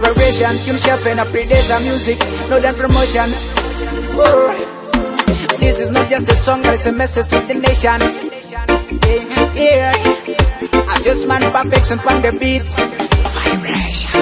inspiration. Tune sharp and a predator music, no than promotions. Oh. This is not just a song, but it's a message to the nation. Yeah, I just man perfection from the beat. Vibration.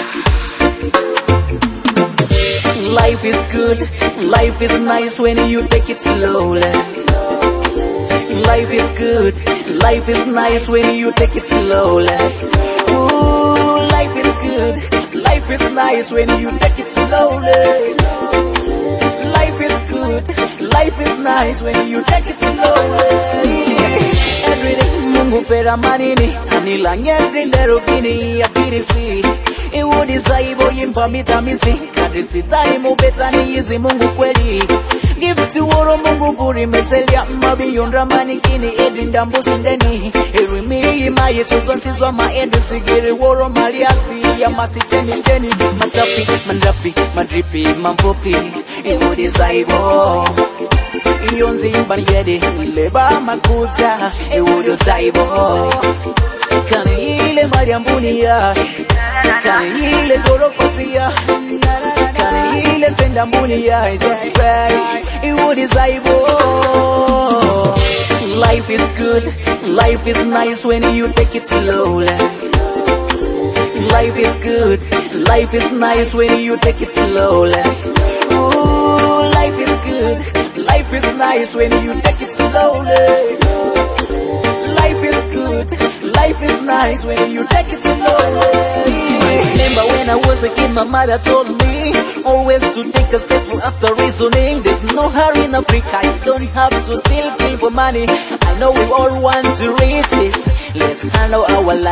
Life is good, life is nice when you take it slowless. Life is good, life is nice when you take it slowless. Ooh, life is good, life is nice when you take it slowless. Life is good, life is nice when you take it slowless. Every day Mungu fera manini anila nyendero gini ya pirisi. Iwo disaibo yimpa mitamisi kadrisi time ubetani yizi Mungu kweli. Give to woro Mungu buri meselia mabiyondra manikini edinda mbusindeni. Erimi ima yechozo sizwa maende sigiri woro maliasi ya masiteni teni. Matapi, mandrapi, madripi, mampopi. Iwo disaibo Iyonzi imbani yede ileba makuta Ewodo taibo Kani ile mariambuni ya Kani ile gorofasi ya Kani ile sendambuni ya Just pray Iwodi zaibo. Life is good, life is nice when you take it slowless. Life is good, life is nice when you take it slowless. Ooh, life is good, life is nice when you take it slowless. Life is good, life is nice when you take it slowless. Remember when I was a kid, my mother told me always to take a step after reasoning. There's no hurry in Africa, you don't have to still kill for money. I know we all want to reach this. Let's handle our life.